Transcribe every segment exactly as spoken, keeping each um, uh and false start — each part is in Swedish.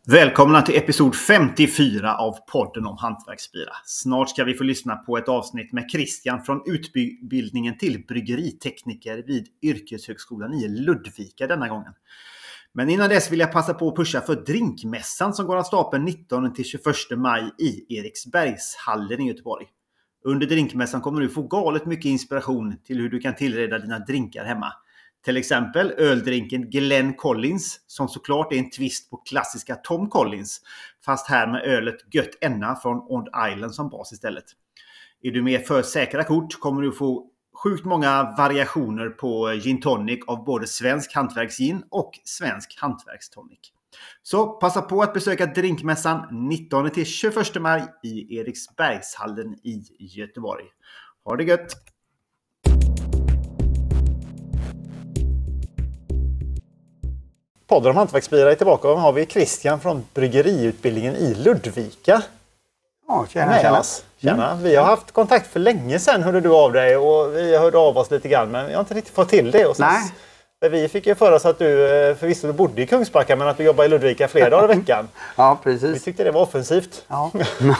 Välkomna till episod femtiofyra av podden om hantverksbira. Snart ska vi få lyssna på ett avsnitt med Christian från utbildningen till bryggeritekniker vid Yrkeshögskolan i Ludvika denna gången. Men innan dess vill jag passa på att pusha för drinkmässan som går av stapeln nittonde till tjugoförsta maj i Eriksbergshallen i Göteborg. Under drinkmässan kommer du få galet mycket inspiration till hur du kan tillreda dina drinkar hemma. Till exempel öldrinken Glen Collins som såklart är en twist på klassiska Tom Collins. Fast här med ölet Gött Enna från Ond Island som bas istället. Är du med för säkra kort kommer du få sjukt många variationer på gin tonic av både svensk hantverksgin och svensk hantverkstonic. Så passa på att besöka drinkmässan nittonde till tjugoförsta maj i Eriksbergshallen i Göteborg. Ha det gött! Podden om hantverksbira är tillbaka och har vi Christian från bryggeriutbildningen i Ludvika. Ja, tjena, tjena. tjena. Vi har haft kontakt för länge sedan, hörde du av dig, och vi hörde av oss lite grann, men jag har inte riktigt fått till det. Och Nej. Vi fick ju för oss att du förvisso du bodde i Kungsbacka, men att du jobbar i Ludvika flera dagar i veckan. Ja, precis. Vi tyckte det var offensivt. Ja.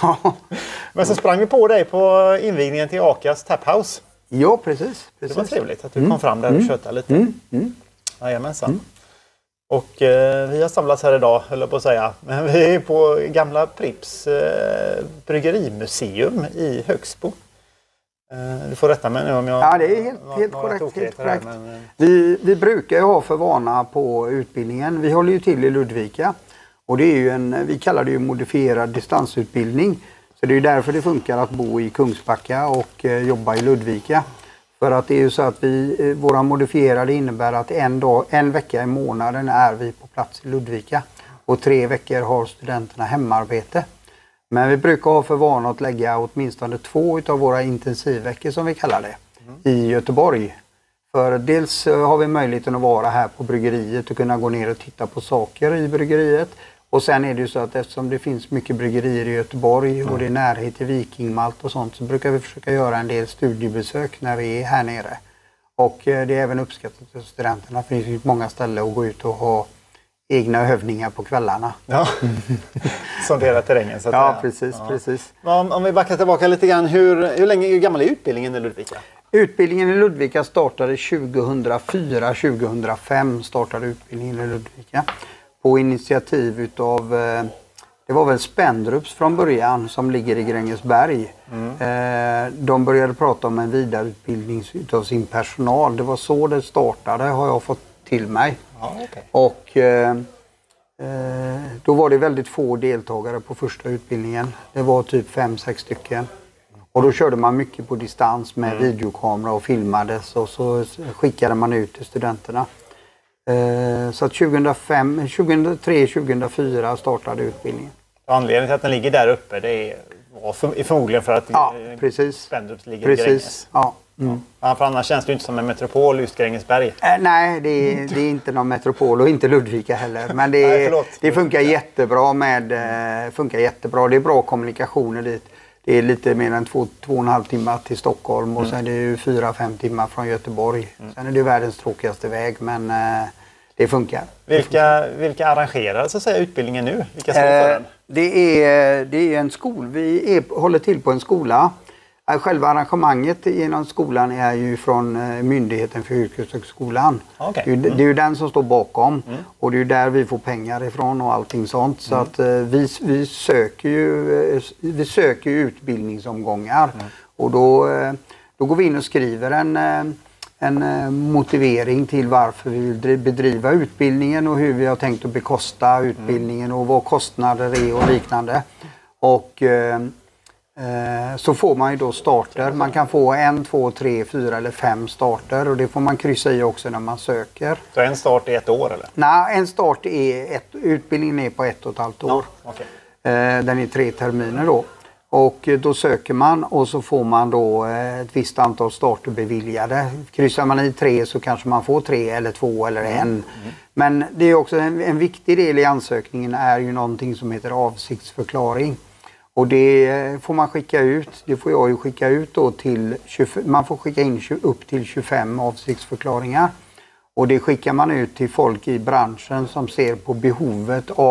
Men så sprang vi på dig på invigningen till Akas Taphouse. Ja, precis. precis. Det var trevligt att du mm. kom fram där och mm. köttade lite. Mm. Mm. Jajamensan. Mm. Och eh, vi har samlats här idag, höll jag på att säga. Men vi är på gamla Pripps eh, bryggerimuseum i Högsbo. Eh, du får rätta mig nu om jag... Ja, det är helt, helt korrekt. Helt korrekt. Här, men... vi, vi brukar ju ha för vana på utbildningen. Vi håller ju till i Ludvika. Och det är ju en, vi kallar det ju modifierad distansutbildning. Så det är ju därför det funkar att bo i Kungsbacka och eh, jobba i Ludvika. För att det är ju så att vi, våra modifierade innebär att en, dag, en vecka i månaden är vi på plats i Ludvika. Och tre veckor har studenterna hemarbete. Men vi brukar ha för vana att lägga åtminstone två av våra intensivveckor som vi kallar det mm. i Göteborg. För dels har vi möjligheten att vara här på bryggeriet och kunna gå ner och titta på saker i bryggeriet. Och sen är det ju så att eftersom det finns mycket bryggerier i Göteborg och det är närhet till Vikingmalt och sånt, så brukar vi försöka göra en del studiebesök när vi är här nere. Och det är även uppskattat för studenterna, för det finns många ställen att gå ut och ha egna övningar på kvällarna. Ja, sondera terrängen så att Ja, säga. precis, ja. precis. Om, om vi backar tillbaka lite grann, hur, hur länge hur gammal är utbildningen i Ludvika? Utbildningen i Ludvika startade tjugohundrafyra tjugohundrafem startade utbildningen i Ludvika. På initiativ utav, det var väl Spendrups från början som ligger i Grängesberg. Mm. De började prata om en vidareutbildning utav sin personal. Det var så det startade, har jag fått till mig. Ja, okay. Och eh, då var det väldigt få deltagare på första utbildningen. Det var typ fem, sex stycken. Och då körde man mycket på distans med mm. videokamera och filmades. Och så skickade man ut till studenterna. Så att tjugohundrafem, tjugohundratre tjugohundrafyra startade utbildningen. Anledningen till att den ligger där uppe, det är förmodligen för att ja, precis. Spendrups ligger precis. i Gränges. Ja. Mm. Ja, för annars känns det inte som en metropol just Grängesberg. Äh, nej, det är, det är inte någon metropol och inte Ludvika heller. Men det, nej, förlåt. det funkar jättebra med, funkar jättebra. Det är bra kommunikationer dit. Det är lite mer än två, två och en halv timmar till Stockholm och mm. sen är det ju fyra, fem timmar från Göteborg. Mm. Sen är det världens tråkigaste väg, men eh, det funkar. Vilka, vilka arrangerar så att säga utbildningen nu? Vilka står för den? Eh, det, är, det är en skol. Vi är, håller till på en skola. Själva arrangemanget genom skolan är ju från Myndigheten för yrkeshögskolan. Okay. Det, är, mm. det är ju den som står bakom mm. och det är ju där vi får pengar ifrån och allting sånt. Så mm. att vi, vi, söker ju, vi söker ju utbildningsomgångar mm. och då, då går vi in och skriver en, en motivering till varför vi vill bedriva utbildningen och hur vi har tänkt att bekosta utbildningen och vad kostnader är och liknande. Och så får man ju då starter. Man kan få en, två, tre, fyra eller fem starter och det får man kryssa i också när man söker. Så en start är ett år eller? Nej, en start är ett, utbildningen är på ett och ett halvt år. Ja, okay. Den är tre terminer då. Och då söker man och så får man då ett visst antal starter beviljade. Kryssar man i tre så kanske man får tre eller två eller en. Mm. Men det är också en, en viktig del i ansökningen är ju någonting som heter avsiktsförklaring. Och det får man skicka ut, det får jag ju skicka ut då till, tjugofem, man får skicka in upp till tjugofem avsiktsförklaringar. Och det skickar man ut till folk i branschen som ser på behovet av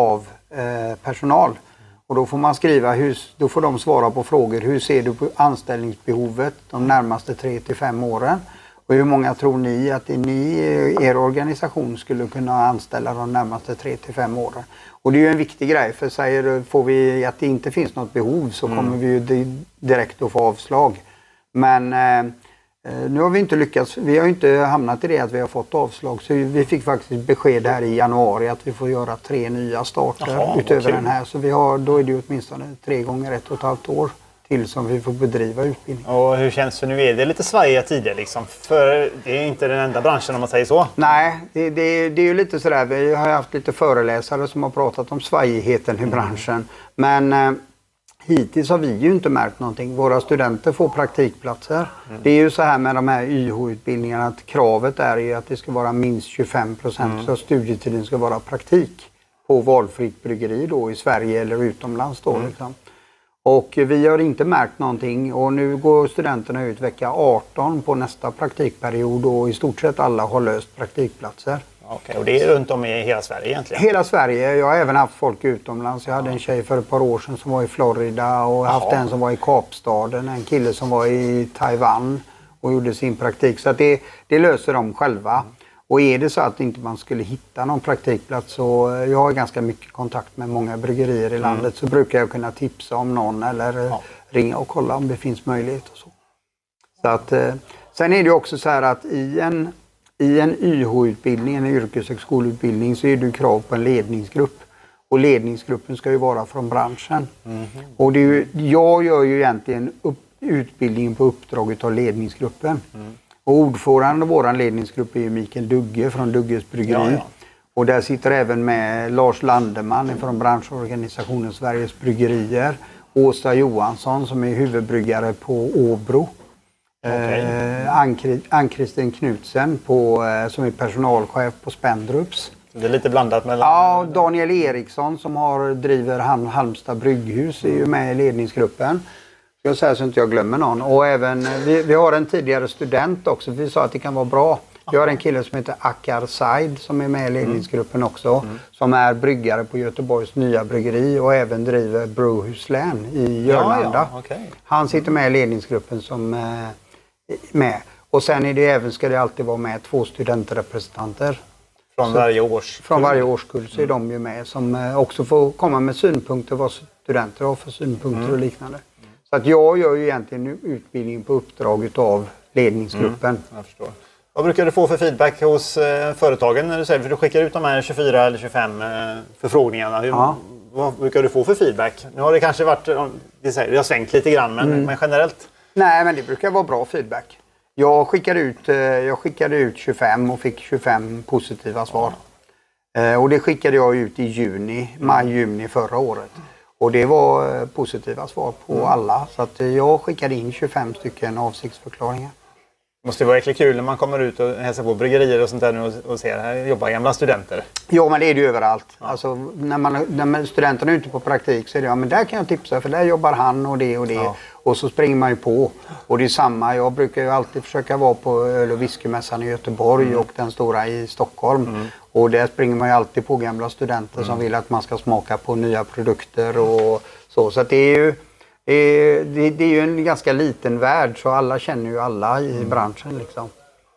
eh, personal. Och då får man skriva, hur, då får de svara på frågor. Hur ser du på anställningsbehovet de närmaste tre till fem åren? Och hur många tror ni att ni, er organisation skulle kunna anställa de närmaste tre till fem åren? Och det är ju en viktig grej, för säger, får vi att det inte finns något behov så mm. kommer vi ju direkt att få avslag. Men eh, nu har vi inte lyckats, vi har inte hamnat i det att vi har fått avslag. Så vi fick faktiskt besked här i januari att vi får göra tre nya starter Jaha, utöver okay. den här. Så vi har, då är det åtminstone tre gånger ett och ett halvt år till som vi får bedriva utbildning. Och hur känns det nu? Är det lite svajiga tider liksom? För det är inte den enda branschen om man säger så. Nej, det, det, det är ju lite sådär. Vi har haft lite föreläsare som har pratat om svajigheten i branschen. Men eh, hittills har vi ju inte märkt någonting. Våra studenter får praktikplatser. Mm. Det är ju så här med de här Y H-utbildningarna att kravet är ju att det ska vara minst tjugofem procent mm. så studietiden ska vara praktik på valfritt bryggeri då i Sverige eller utomlands då mm. liksom. Och vi har inte märkt någonting och nu går studenterna ut vecka arton på nästa praktikperiod och i stort sett alla har löst praktikplatser. Okej, och det är runt om i hela Sverige egentligen? Hela Sverige. Jag har även haft folk utomlands. Jag hade en tjej för ett par år sedan som var i Florida och Jaha. haft en som var i Kapstaden, en kille som var i Taiwan och gjorde sin praktik. Så att det, det löser de själva. Mm. Och är det så att inte man skulle hitta någon praktikplats så jag har ganska mycket kontakt med många bryggerier i landet mm. så brukar jag kunna tipsa om någon eller ja. ringa och kolla om det finns möjlighet och så. Så att, eh, sen är det också så här att i en, i en Y H-utbildning, en yrkeshögskoleutbildning så är det krav på en ledningsgrupp. Och ledningsgruppen ska ju vara från branschen. Mm. Och det är ju, jag gör ju egentligen upp, utbildningen på uppdrag av ledningsgruppen. Mm. Och ordförande av vår ledningsgrupp är Mikael Dugge från Dugges bryggeri. Ja, ja. Och där sitter även med Lars Landeman från branschorganisationen Sveriges bryggerier. Åsa Johansson som är huvudbryggare på Åbro. Okay. Eh, Ann-Kristin Knutsen på, eh, som är personalchef på Spendrups. Det är lite blandat mellan... Ja, Daniel Eriksson som har, driver Halmstad brygghus är ju med i ledningsgruppen. Jag säger så att inte jag glömmer någon. Och även, vi, vi har en tidigare student också. Vi sa att det kan vara bra. Vi har en kille som heter Akar Said som är med i ledningsgruppen också. Mm. Som är bryggare på Göteborgs nya bryggeri och även driver Brewhuslän i Jörlanda. Ja, ja. Okay. Han sitter med i ledningsgruppen som eh, med. Och sen är det även, ska det alltid vara med två studentrepresentanter. Från så, varje årskull? Från varje årskull så är mm. de ju med. Som eh, också får komma med synpunkter vad studenter har för synpunkter mm. och liknande. Så att jag gör ju egentligen utbildning på uppdrag av ledningsgruppen. Mm, jag förstår. Vad brukar du få för feedback hos eh, företagen när du säger, för du skickar ut de här tjugofyra eller tjugofem eh, förfrågningarna. Hur, ja. Vad brukar du få för feedback? Nu har det kanske varit, det, säger, det har svängt lite grann, men, mm. men generellt? Nej, men det brukar vara bra feedback. Jag skickade ut, eh, jag skickade ut tjugofem och fick tjugofem positiva svar. Ja. Eh, och det skickade jag ut i juni, maj, juni förra året. Och det var positiva svar på mm. alla. Så att jag skickade in tjugofem stycken avsiktsförklaringar. Det måste vara äckligt kul när man kommer ut och hälsar på bryggerier och sånt där och, och ser här jobbar gamla studenter. Ja, men det är det ju överallt. Ja. Alltså, när, man, när studenterna är ute på praktik så är det ja, men där kan jag tipsa för där jobbar han och det och det. Ja. Och så springer man ju på. Och det är samma, jag brukar ju alltid försöka vara på öl- och whiskymässan i Göteborg mm. och den stora i Stockholm. Mm. Och där springer man ju alltid på gamla studenter mm. som vill att man ska smaka på nya produkter och så. Så att det är ju det, det är ju en ganska liten värld så alla känner ju alla i mm. branschen liksom.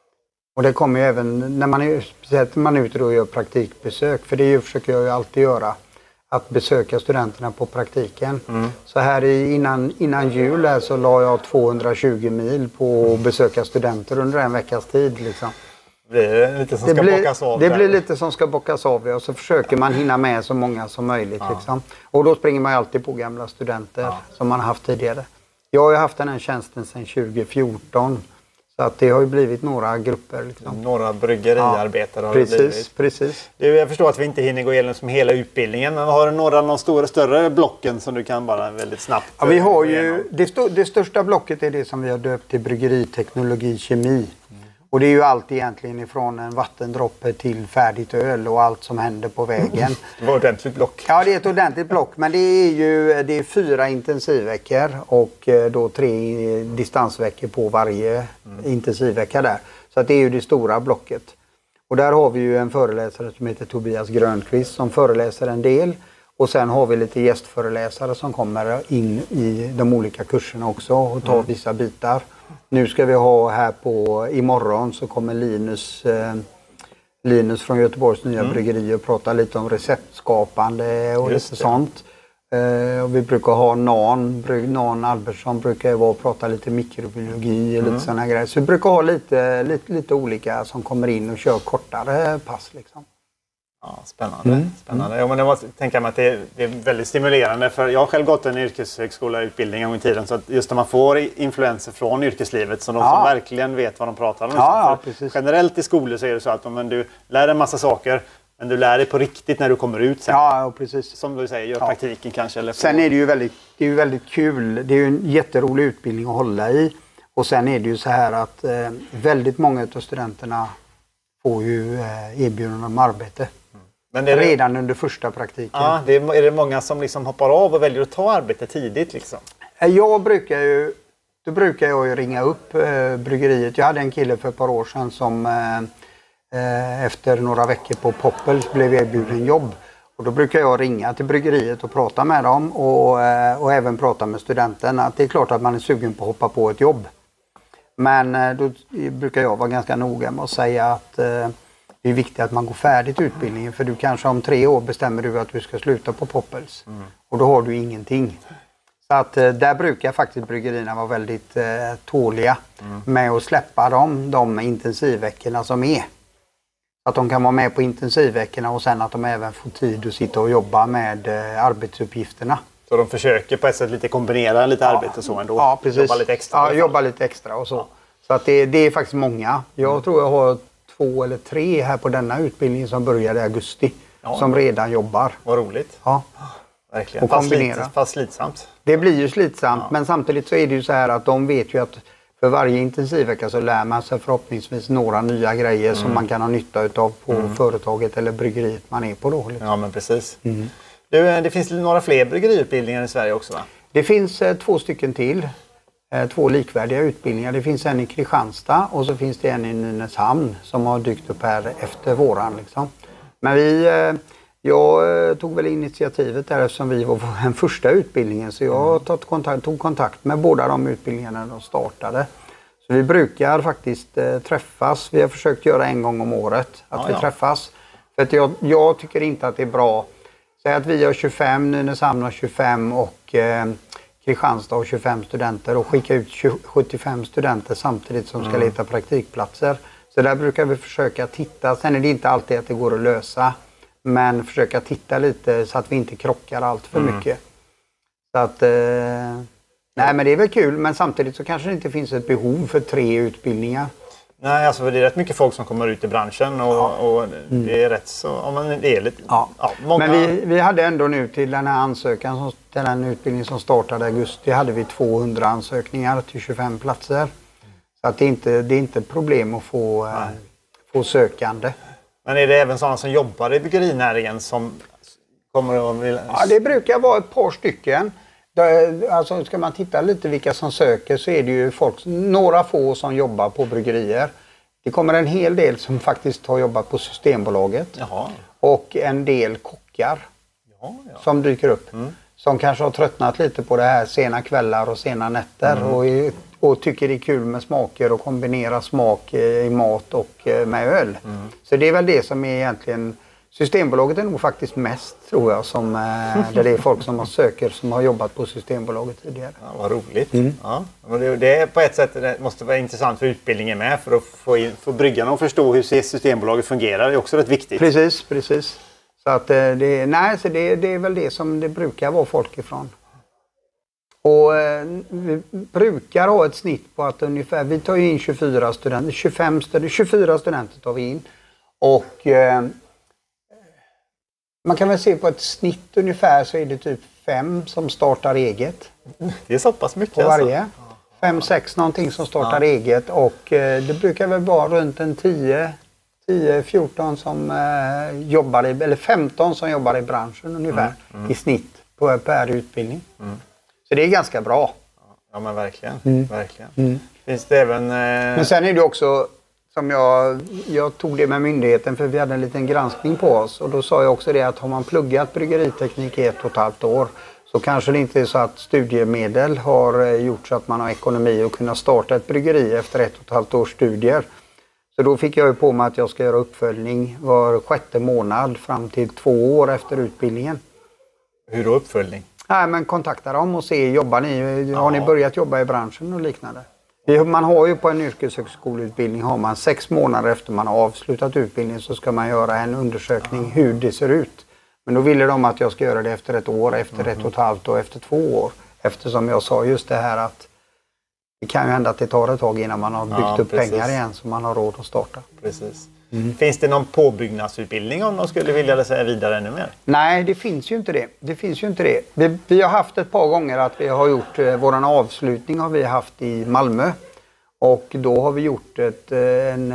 Och det kommer ju även när man är, speciellt när man är ute och gör praktikbesök, för det ju, försöker jag ju alltid göra. Att besöka studenterna på praktiken. Mm. Så här i, innan, innan jul här så la jag tvåhundratjugo mil på att besöka studenter under en veckas tid liksom. Det blir lite som det ska blir, bockas av. Det där. blir lite som ska bockas av och så försöker man hinna med så många som möjligt. Ja. Liksom. Och då springer man alltid på gamla studenter ja. som man har haft tidigare. Jag har ju haft den här tjänsten sedan tjugo fjorton. Så att det har ju blivit några grupper. Liksom. Några bryggeriarbetare ja, har precis, det blivit. Precis. Du, jag förstår att vi inte hinner gå igenom som hela utbildningen. Men har du några av de stora, större blocken som du kan bara väldigt snabbt ja, vi har ju det, st det största blocket är det som vi har döpt till bryggeriteknologi kemi. Mm. Och det är ju allt egentligen ifrån en vattendroppe till färdigt öl och allt som händer på vägen. Det var ett ordentligt block. Ja, det är ett ordentligt block. Men det är ju det är fyra intensivveckor och då tre distansveckor på varje mm. intensivvecka där. Så att det är ju det stora blocket. Och där har vi ju en föreläsare som heter Tobias Grönqvist som föreläser en del. Och sen har vi lite gästföreläsare som kommer in i de olika kurserna också och tar mm. vissa bitar. Nu ska vi ha här på, imorgon så kommer Linus, eh, Linus från Göteborgs nya mm. bryggeri och prata lite om receptskapande och Just lite det. sånt. Eh, och vi brukar ha Nan, Nan Albertsson brukar vara och prata lite mikrobiologi och mm. lite sådana grejer. Så vi brukar ha lite, lite, lite olika som kommer in och kör kortare pass liksom. Ja, spännande. Mm. spännande. Ja, men jag måste tänka mig att det är, det är väldigt stimulerande. För jag har själv gått en yrkeshögskolautbildning en gång i tiden. Så att just när man får influenser från yrkeslivet. Så de ja. som verkligen vet vad de pratar om. Ja, ja, generellt i skolor så är det så att om du lär en massa saker. Men du lär dig på riktigt när du kommer ut sen. Ja, ja precis. Som du säger, gör ja. praktiken kanske. Eller sen är det ju väldigt, det är ju väldigt kul. Det är ju en jätterolig utbildning att hålla i. Och sen är det ju så här att eh, väldigt många av studenterna får ju eh, erbjudanden om arbete. Men det är redan det... under första praktiken. Ja, det är, är det många som liksom hoppar av och väljer att ta arbete tidigt liksom? Jag brukar ju, då brukar jag ju ringa upp eh, bryggeriet. Jag hade en kille för ett par år sedan som eh, efter några veckor på Poppels blev erbjuden jobb. Och då brukar jag ringa till bryggeriet och prata med dem och, eh, och även prata med studenten. Att det är klart att man är sugen på att hoppa på ett jobb. Men eh, då brukar jag vara ganska noga med att säga att eh, det är viktigt att man går färdigt utbildningen, för du kanske om tre år bestämmer du att du ska sluta på Poppels. Mm. Och då har du ingenting. Så att eh, där brukar faktiskt bryggerierna vara väldigt eh, tåliga mm. med att släppa dem, de intensivveckorna som är. Att de kan vara med på intensivveckorna och sen att de även får tid att sitta och jobba med eh, arbetsuppgifterna. Så de försöker på ett sätt lite kombinera lite ja. arbete så ändå? Ja, precis. Jobba lite extra? Ja, jobba lite extra och så. Ja. Så att det, det är faktiskt många. Jag mm. tror jag har två eller tre här på denna utbildning som började i augusti. Ja. Som redan jobbar. Vad roligt. Ja. Verkligen. Fast, slit, fast slitsamt. Det blir ju slitsamt, ja. men samtidigt så är det ju så här att de vet ju att för varje intensivvecka så lär man sig förhoppningsvis några nya grejer mm. som man kan ha nytta utav på mm. företaget eller bryggeriet man är på då. Liksom. Ja, men precis. Mm. Du, det finns några fler bryggeriutbildningar i Sverige också, va? Det finns eh, två stycken till. Eh, två likvärdiga utbildningar. Det finns en i Kristianstad och så finns det en i Nynäshamn som har dykt upp här efter våran. Liksom. Men vi... Eh, Jag eh, tog väl initiativet där eftersom vi var på den första utbildningen, så jag mm. tog, kontakt, tog kontakt med båda de utbildningarna när de startade. Så vi brukar faktiskt eh, träffas. Vi har försökt göra en gång om året att ja, vi ja. träffas. För att jag, jag tycker inte att det är bra. Säg att vi har tjugofem, Nynäshamn har tjugofem och eh, Kristianstad har tjugofem studenter och skicka ut tjugo, sjuttiofem studenter samtidigt som ska mm. leta praktikplatser. Så där brukar vi försöka titta. Sen är det inte alltid att det går att lösa. Men försöka titta lite så att vi inte krockar allt för mm. mycket. Så att, eh, nej men det är väl kul, men samtidigt så kanske det inte finns ett behov för tre utbildningar. Nej, alltså för det är rätt mycket folk som kommer ut i branschen och, ja. och det är rätt så, ja, men det är lite, ja. Ja, många... Men vi, vi hade ändå nu till den här ansökan, som, till den utbildning som startade i augusti, hade vi tvåhundra ansökningar till tjugofem platser. Så att det är inte, det är inte ett problem att få, eh, få sökande. Men är det även sådana som jobbar i bryggerinäringen som kommer att... Vilja... Ja, det brukar vara ett par stycken. Alltså ska man titta lite vilka som söker så är det ju folk, några få som jobbar på bryggerier. Det kommer en hel del som faktiskt har jobbat på Systembolaget. Jaha. Och en del kockar ja, ja. som dyker upp. Mm. Som kanske har tröttnat lite på det här sena kvällar och sena nätter. Mm. Och, och tycker det är kul med smaker och kombinera smak i mat och med öl. Mm. Så det är väl det som är egentligen... Systembolaget är nog faktiskt mest, tror jag, som där det är folk som har söker som har jobbat på Systembolaget tidigare. Ja, vad roligt. Mm. Ja. Det är på ett sätt det måste vara intressant för utbildningen med för att få, in, få bryggarna att förstå hur Systembolaget fungerar. Det är också rätt viktigt. Precis, precis. Så att det, nej, så det, det är väl det som det brukar vara folk ifrån. Och eh, vi brukar ha ett snitt på att ungefär, vi tar ju in tjugofyra studenter, tjugofem studenter, tjugofyra studenter tar vi in. Och eh, man kan väl se på ett snitt ungefär så är det typ fem som startar eget. Det är så pass mycket på varje. Alltså. Fem, sex någonting som startar ja. eget och eh, det brukar väl vara runt en tio, tio, fjorton som eh, jobbar i, eller femton som jobbar i branschen ungefär mm, mm. i snitt på per utbildning. Mm. Så det är ganska bra. Ja men verkligen, mm. verkligen. Mm. Finns det även... Eh... Men sen är det också, som jag, jag tog det med myndigheten för vi hade en liten granskning på oss. Och då sa jag också det att har man pluggat bryggeriteknik i ett och ett halvt år så kanske det inte är så att studiemedel har gjort så att man har ekonomi att kunna starta ett bryggeri efter ett och ett halvt års studier. Så då fick jag ju på mig att jag ska göra uppföljning var sjätte månad fram till två år efter utbildningen. Hur då uppföljning? Nej, men kontakta dem och se, jobbar ni, har ja. ni börjat jobba i branschen och liknande? Man har ju på en yrkeshögskoleutbildning har man sex månader efter man har avslutat utbildningen så ska man göra en undersökning ja. hur det ser ut. Men då ville de att jag ska göra det efter ett år, efter mm. ett och ett halvt och efter två år. Eftersom jag sa just det här att det kan ju hända att det tar ett tag innan man har byggt ja, upp precis. pengar igen så man har råd att starta. Precis. Mm. Finns det någon påbyggnadsutbildning om de skulle vilja säga vidare ännu mer? Nej, det finns ju inte det. Det finns ju inte det. Vi, vi har haft ett par gånger att vi har gjort eh, våran avslutning har vi haft i Malmö. Och då har vi gjort ett, en,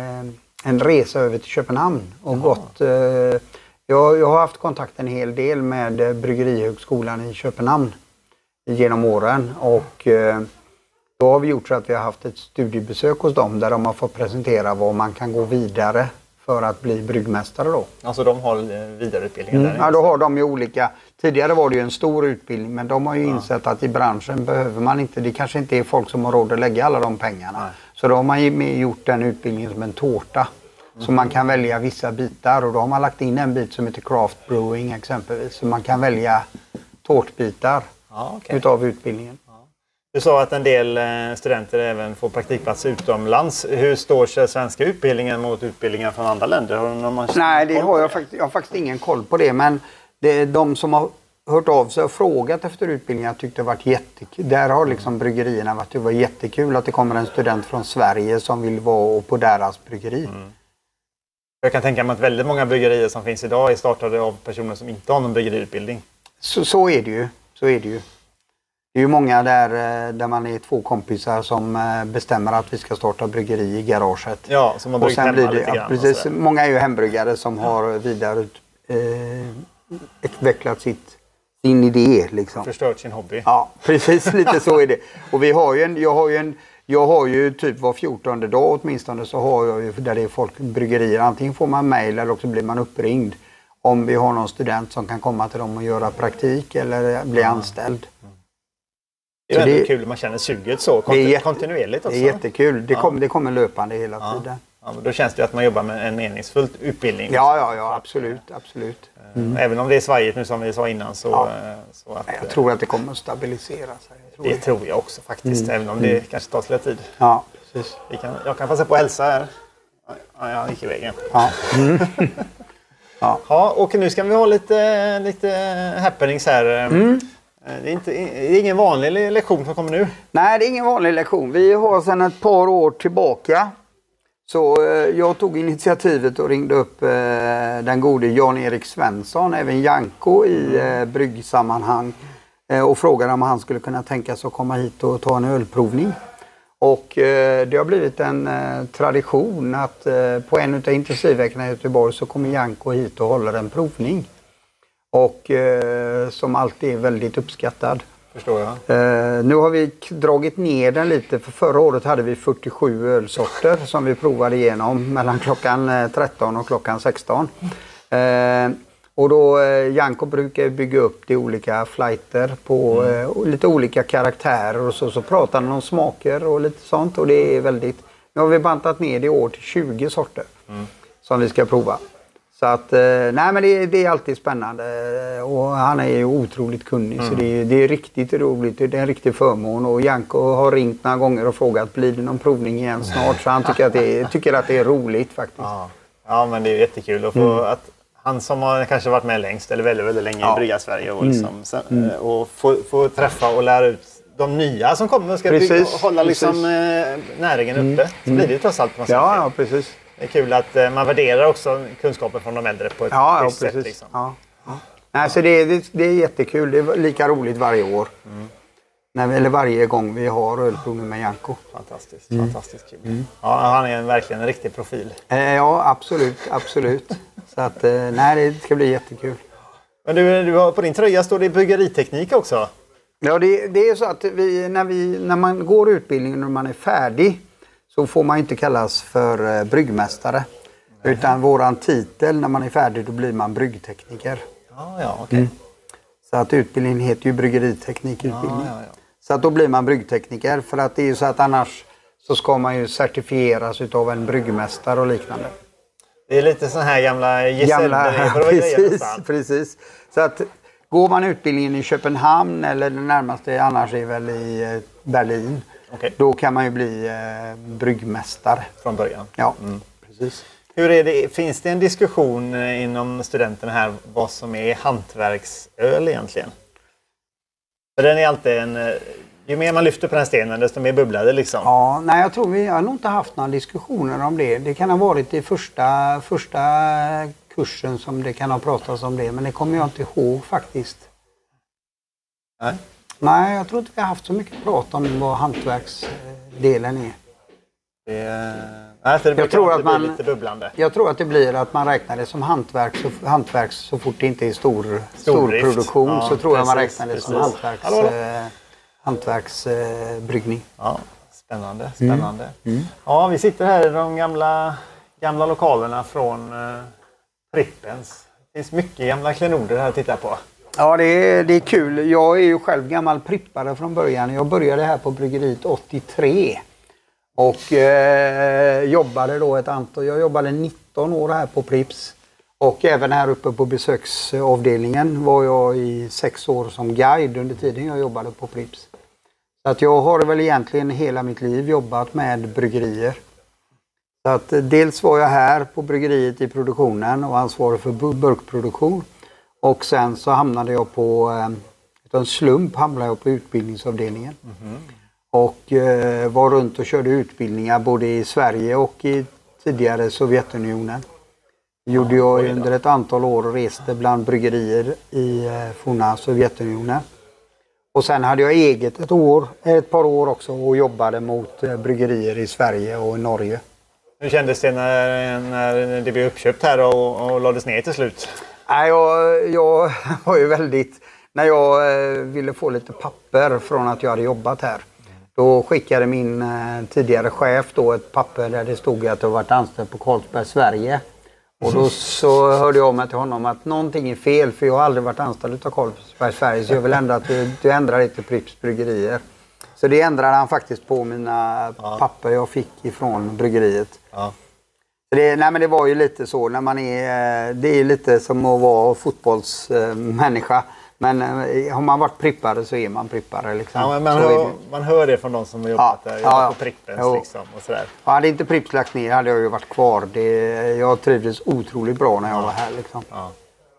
en resa över till Köpenhamn och Jaha. gått... Eh, jag, jag har haft kontakt en hel del med Bryggerihögskolan i Köpenhamn genom åren och eh, då har vi gjort så att vi har haft ett studiebesök hos dem där de har fått presentera vad man kan gå vidare för att bli bryggmästare då. Alltså de har vidareutbildningar mm. där? Ja, då har de ju olika. Tidigare var det ju en stor utbildning men de har ju ja. insett att i branschen behöver man inte, det kanske inte är folk som har råd att lägga alla de pengarna. Nej. Så då har man ju gjort den utbildningen som en tårta. Mm. Så man kan välja vissa bitar och då har man lagt in en bit som heter craft brewing exempelvis. Så man kan välja tårtbitar ja, okay. utav utbildningen. Du sa att en del studenter även får praktikplats utomlands. Hur står sig svenska utbildningen mot utbildningar från andra länder? Har du någon Nej, det har jag, faktiskt, jag har faktiskt ingen koll på det. Men det är de som har hört av sig och frågat efter utbildningar tyckte det varit jättekul. Där har liksom bryggerierna varit det var jättekul att det kommer en student från Sverige som vill vara på deras bryggeri. Mm. Jag kan tänka mig att väldigt många bryggerier som finns idag är startade av personer som inte har någon bryggeriutbildning. Så, så är det ju. Så är det ju. Det är ju många där, där man är två kompisar som bestämmer att vi ska starta bryggeri i garaget. Ja, som har bryggt hemma blir det, lite grann. Ja, precis. Många är ju hembryggare som ja. har vidare eh, utvecklat sitt, sin idé. Liksom. Förstört sin hobby. Ja, precis. Lite så är det. Och vi har ju en, jag har ju en, jag har ju typ var fjortonde dag åtminstone så har jag ju där det är folk bryggerier. Antingen får man mejl eller också blir man uppringd. Om vi har någon student som kan komma till dem och göra praktik eller bli ja. anställd. Det är väldigt kul, man känner suget så konti- jätte, kontinuerligt också. Det är jättekul, det, ja. kom, det kommer löpande hela ja. tiden. Ja, men då känns det att man jobbar med en meningsfull utbildning. Ja, ja, ja, absolut, absolut. Mm. Även om det är svajigt nu som vi sa innan så... Ja. så att, jag tror att det kommer att stabilisera sig. Jag tror det, det tror jag också faktiskt, mm. även om det mm. kanske tar lite tid. Ja, precis. Vi kan, jag kan passa på att hälsa här. Ja, jag gick i vägen. Ja. Mm. ja. ja, och nu ska vi ha lite, lite happenings här. Mm. Det är, inte, det är ingen vanlig lektion som kommer nu. Nej, det är ingen vanlig lektion. Vi har sedan ett par år tillbaka. Så eh, jag tog initiativet och ringde upp eh, den gode Jan-Erik Svensson, även Janko i eh, bryggsammanhang. Eh, och frågade om han skulle kunna tänka sig att komma hit och ta en ölprovning. Och eh, det har blivit en eh, tradition att eh, på en av intensivveckorna i Göteborg så kommer Janko hit och håller en provning. Och eh, som alltid är väldigt uppskattad. Förstår jag. Eh, nu har vi dragit ner den lite. För förra året hade vi fyrtiosju ölsorter som vi provade igenom mellan klockan tretton och klockan sexton. Eh, och då eh, Janko brukar bygga upp de olika flighter på mm. eh, lite olika karaktärer och så. Så pratar han om smaker och lite sånt. Och det är väldigt... Nu har vi bantat ner det i år till tjugo sorter mm. som vi ska prova. Så att, nej men det, det är alltid spännande och han är ju otroligt kunnig mm. så det, det är riktigt roligt, det är en riktig förmån och Janko har ringt några gånger och frågat blir det någon provning igen snart så han tycker att det är, tycker att det är roligt faktiskt. Ja, ja men det är jättekul att få mm. att han som har kanske varit med längst eller väldigt, väldigt länge ja. i Brygga Sverige och, liksom, mm. och få, få träffa och lära ut de nya som kommer och ska precis, bygga, hålla liksom, precis. näringen uppe. Mm. Så blir det trots allt på något ja, ja, precis. Det är kul att uh, man värderar också kunskapen från de äldre på ett ja, visst ja, sätt. Liksom. Ja, ja. Nej, så det, är, det, det är jättekul. Det är lika roligt varje år. Mm. När vi, eller varje gång vi har ölprovning med Janko. Fantastiskt, mm. fantastiskt kul. Mm. Ja, han är en, verkligen en riktig profil. Eh, ja, absolut, absolut. Så att, eh, nej, det ska bli jättekul. Men du, du har, på din tröja står det bryggeriteknik också. Ja, det, det är så att vi, när, vi, när man går utbildningen och man är färdig så får man inte kallas för bryggmästare. Nej. Utan våran titel när man är färdig, då blir man bryggtekniker. Ja, ja, okej. Okay. Mm. Så att utbildningen heter ju bryggeriteknikutbildning. Ja, ja, ja. Så att då blir man bryggtekniker. För att det är ju så att annars så ska man ju certifieras utav en bryggmästare och liknande. Det är lite sån här gamla gesällbrev och precis, precis. Så att går man utbildningen i Köpenhamn eller det närmaste annars är väl i Berlin. Okay. Då kan man ju bli eh, bryggmästare. Från början? Ja, mm. precis. Hur är det, finns det en diskussion inom studenterna här vad som är hantverksöl egentligen? För den är alltid en... Ju mer man lyfter på den stenen desto mer bubblar det liksom. Ja, nej jag tror vi har nog inte haft några diskussioner om det. Det kan ha varit i första, första kursen som det kan ha pratats om det. Men det kommer jag inte ihåg faktiskt. Nej. Nej, jag tror inte vi har haft så mycket prat om vad hantverksdelen är. Det, nej, för det jag tror att man, lite bubblande. Jag tror att det blir att man räknar det som hantverk så, hantverk så fort det inte är stor, stor produktion. Ja, så tror precis, jag man räknar det precis. Som hantverks, eh, hantverksbryggning. Eh, ja, spännande, spännande. Mm. Mm. Ja, vi sitter här i de gamla, gamla lokalerna från eh, Prippens. Det finns mycket gamla klenoder här att titta på. Ja, det är, det är kul. Jag är ju själv gammal prippare från början. Jag började här på bryggeriet åttiotre. Och eh, jobbade då ett antal, jag jobbade nitton år här på Pripps. Och även här uppe på besöksavdelningen var jag i sex år som guide under tiden jag jobbade på Pripps. Så att jag har väl egentligen hela mitt liv jobbat med bryggerier. Så att dels var jag här på bryggeriet i produktionen och ansvarig för burkproduktion. Och sen så hamnade jag på, utan en slump hamnade jag på utbildningsavdelningen. Mm-hmm. Och eh, var runt och körde utbildningar både i Sverige och i tidigare Sovjetunionen. Det gjorde jag under ett antal år och reste bland bryggerier i eh, forna Sovjetunionen. Och sen hade jag eget ett år, ett par år också och jobbade mot eh, bryggerier i Sverige och i Norge. Hur kändes det när, när det blev uppköpt här och, och lades ner till slut? Nej, jag, jag var ju väldigt... När jag eh, ville få lite papper från att jag hade jobbat här. Då skickade min eh, tidigare chef då ett papper där det stod att jag varit anställd på Carlsberg Sverige. Och då så hörde jag med till honom att någonting är fel för jag har aldrig varit anställd av Carlsberg Sverige så jag vill ändra att du, du ändrar lite Pripps bryggerier. Så det ändrade han faktiskt på mina ja. papper jag fick ifrån bryggeriet. Ja. Så det, nej men det var ju lite så när man är, det är lite som att vara fotbollsmänniska. Men eh, har man varit prippare så är man prippare. Liksom. Ja, men man, hör, man hör det från de som har jobbat ja, där. Jobbat ja, på Prippens liksom, och sådär. Ja, hade inte Pripps lagt ner hade jag ju varit kvar. Det, jag trivdes otroligt bra när jag ja. var här. Liksom. Ja.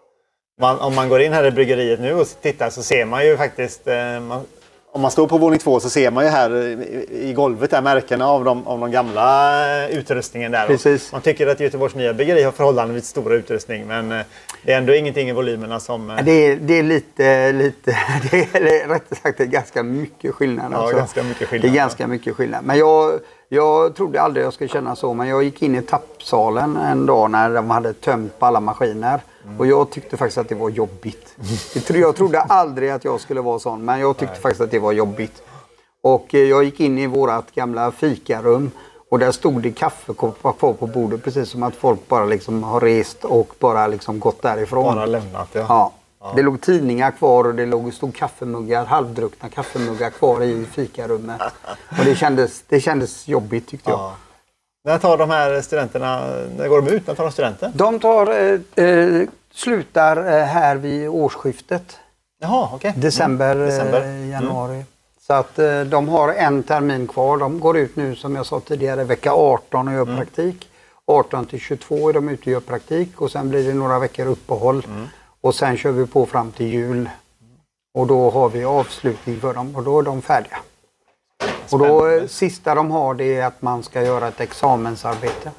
Man, om man går in här i bryggeriet nu och tittar så ser man ju faktiskt... Eh, man, om man står på våning två så ser man ju här i, i golvet där märkena av de, av de gamla utrustningen där. Precis. Man tycker att Göteborgs nya bryggeri har förhållandevis stor utrustning men det är ändå ingenting i volymerna som... Det är, det är lite, lite det är rätt sagt det är ganska mycket skillnad. Ja, alltså. ganska mycket skillnad. Det är ganska mycket skillnad. Men jag, jag trodde aldrig jag skulle känna så men jag gick in i tappsalen en dag när de hade tömt på alla maskiner. Mm. Och jag tyckte faktiskt att det var jobbigt. Jag trodde aldrig att jag skulle vara sån men jag tyckte Nej. faktiskt att det var jobbigt. Och jag gick in i vårat gamla fikarum och där stod det kaffekoppar kvar på bordet precis som att folk bara liksom har rest och bara liksom gått därifrån. Bara lämnat, ja. ja. ja. Det låg tidningar kvar och det låg, stod kaffemuggar, halvdruckna kaffemuggar kvar i fikarummet. Och det kändes, det kändes jobbigt tyckte jag. Ja. När tar de här studenterna, när går de ut? När tar de studenter? De tar, eh, eh, slutar eh, här vid årsskiftet. Jaha, okej. Okay. December, mm. December. Eh, januari. Mm. Så att eh, de har en termin kvar. De går ut nu som jag sa tidigare vecka arton och gör mm. praktik. arton till tjugotvå är de ute och gör praktik och sen blir det några veckor uppehåll. Mm. Och sen kör vi på fram till jul. Och då har vi avslutning för dem och då är de färdiga. Spännande. Och då sista de har det är att man ska göra ett examensarbete.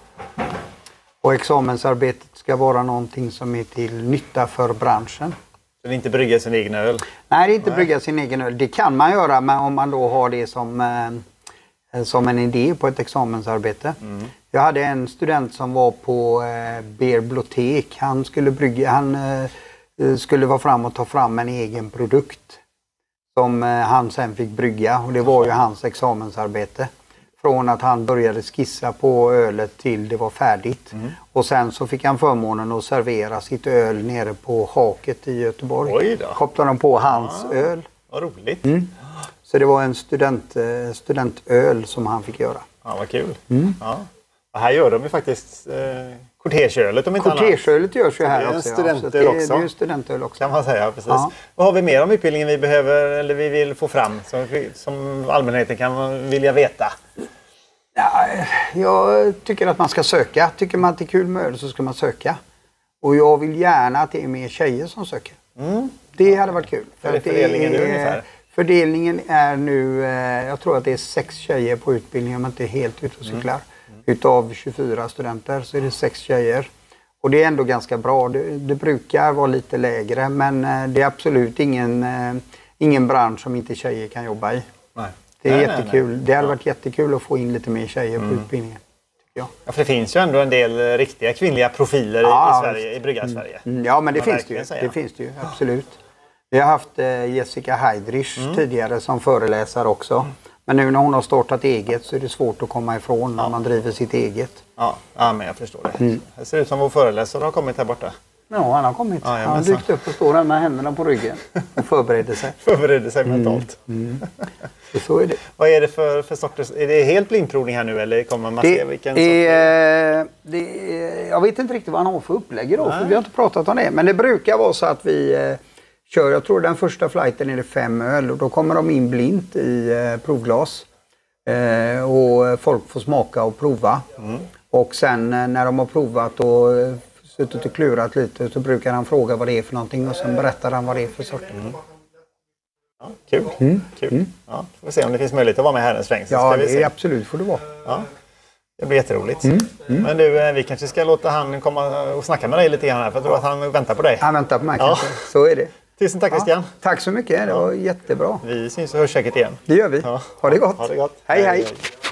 Och examensarbetet ska vara någonting som är till nytta för branschen. Så det är inte brygga sin egen öl? Nej, det är inte Nej. brygga sin egen öl. Det kan man göra men om man då har det som, eh, som en idé på ett examensarbete. Mm. Jag hade en student som var på eh, Bibliotek. Han skulle brygga, han eh, skulle vara fram och ta fram en egen produkt. Som eh, han sen fick brygga och det var ju hans examensarbete. Från att han började skissa på ölet till det var färdigt. Mm. Och sen så fick han förmånen att servera sitt öl nere på Haket i Göteborg. Oj då. Kopplade de på hans ah, öl. Vad roligt. Mm. Så det var en student, studentöl som han fick göra. Ja, vad kul. Mm. Ja. Och här gör de ju faktiskt eh, kortegeölet om inte annat. Kortegeölet görs ju här det är också. En studentöl ja. det, också. Det är ju studentöl också. Kan man säga, precis. Ja. Vad har vi mer om utbildningen vi behöver eller vi vill få fram som, som allmänheten kan vilja veta? Ja, jag tycker att man ska söka. Tycker man att det är kul med öl så ska man söka. Och jag vill gärna att det är mer tjejer som söker. Mm. Det hade varit kul. För är fördelningen nu ungefär? Fördelningen är nu, jag tror att det är sex tjejer på utbildningen om man inte är helt ute och cyklar. Mm. Utav tjugofyra studenter så är det sex tjejer. Och det är ändå ganska bra. Det, det brukar vara lite lägre men det är absolut ingen, ingen bransch som inte tjejer kan jobba i. Nej. Det är nej, jättekul. Nej, nej. Det hade varit jättekul att få in lite mer tjejer mm. på utbildningen. Ja. Ja, för det finns ju ändå en del riktiga kvinnliga profiler ja, i Sverige, i Bryggar-Sverige. Mm. Ja, men det finns det ju. Säga. Det finns det ju, absolut. Vi har haft eh, Jessica Heidrich mm. tidigare som föreläsare också. Mm. Men nu när hon har startat eget så är det svårt att komma ifrån när ja. man driver sitt eget. Ja, ja men jag förstår det. Mm. Det ser ut som vår föreläsare har kommit här borta. Ja, han har kommit. Ja, han har dykt upp och står här med händerna på ryggen och förbereder sig. förbereder sig mentalt. Mm. Mm. Så, så är det. Vad är det för, för sorters? Är det helt blindprovning här nu eller kommer man det se vilken är, sort? Det är, jag vet inte riktigt vad han har för upplägg idag för vi har inte pratat om det. Men det brukar vara så att vi eh, kör, jag tror den första flighten är det fem öl och då kommer de in blint i eh, provglas. Eh, och folk får smaka och prova. Mm. Och sen eh, när de har provat och eh, suttit och klurat lite så brukar han fråga vad det är för någonting och sen berättar han vad det är för sort. Mm. Ja, kul. Mm. kul. Mm. Ja, får vi se om det finns möjlighet att vara med här en sväng. Så ja, ska vi det se. är absolut får det vara. Ja, det blir jätteroligt. Mm. Mm. Men du, vi kanske ska låta han komma och snacka med dig lite grann här för jag tror att han väntar på dig. Han väntar på mig ja. kanske. Så är det. Tusen tack Christian. Ja, tack så mycket, det var jättebra. Vi syns och hörs säkert igen. Det gör vi. Ja. Ha det gott. Ha det gott. Hej hej. hej.